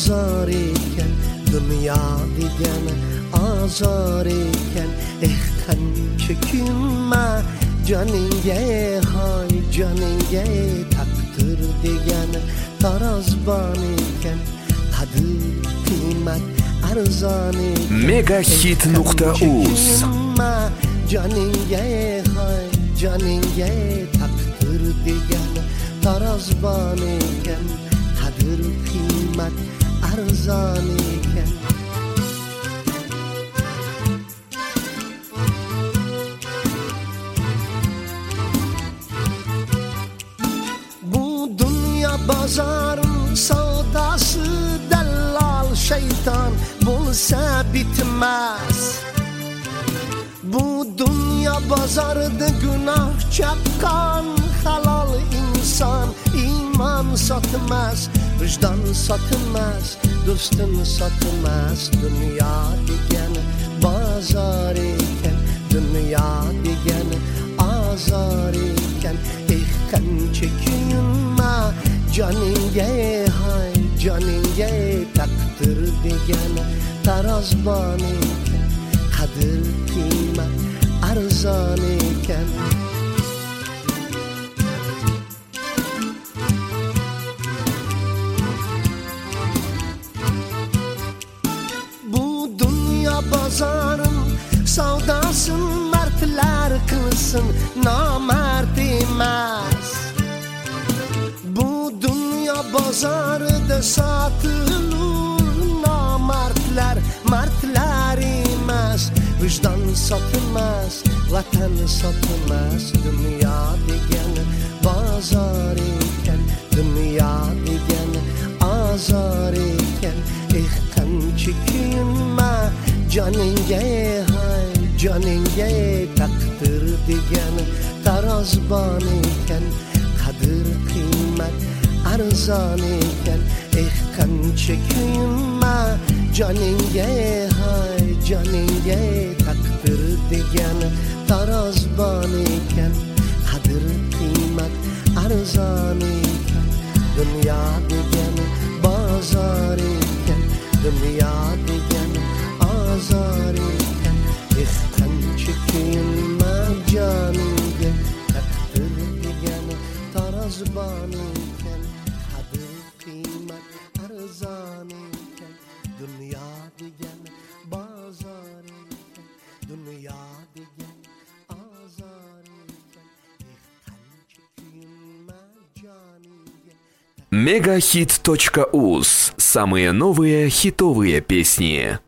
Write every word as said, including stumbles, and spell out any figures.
bazar ekan, dunyo degani azor ekan. Eh qancha kunma joningga, hoy joningga, taqdir degani tarozbon ekan. Qadr qiymat arzon ekan. megahit nuqta uz joningga, hoy joningga, taqdir degani tarozbon ekan. Qadr qiymat arzon ekan. Bu dunyo bozorim savdosi, dallol shayton bo'lsa bitmas. Bu dunyo bozorida gunoh chaqqan halol inson iymon sotmas, vijdon sotmas, do'stin sotmas. Dunyo degani bozor ekan, dunyo degani azor ekan. Eh qancha kuyunma joningga, hoy joningga, taqdir degani tarozbon ekan. Qadr qiymat arzon ekan. Bu dunyo bozorim savdosin mardlar qilsin, nomard emas. Bu dunyo bozorida sotilur nomardlar, mardlar emas. Vijdon sotmas, vatan sotmas. Dunyo degani bozor ekan, dunyo degani azor ekan. Eh qancha kuyunma joningga, hoy joningga, taqdir degani tarozbon ekan. Qadr qiymat arzon ekan. Eh qancha kuyunma joningga, hoy joningga, taqdir degani tarozbon ekan. Qadr qiymat arzon ekan. Dunyo degani bozor ekan, dunyo degani azor ekan. Eh qancha kuyunma joningga, taqdir degani tarozbon ekan. Qadr qiymat arzon ekan. Dunyo degani bozor ekan, dunyo degani azor ekan. Eh qancha kuyunma joningga. megahit точка уз. Самые новые хитовые песни.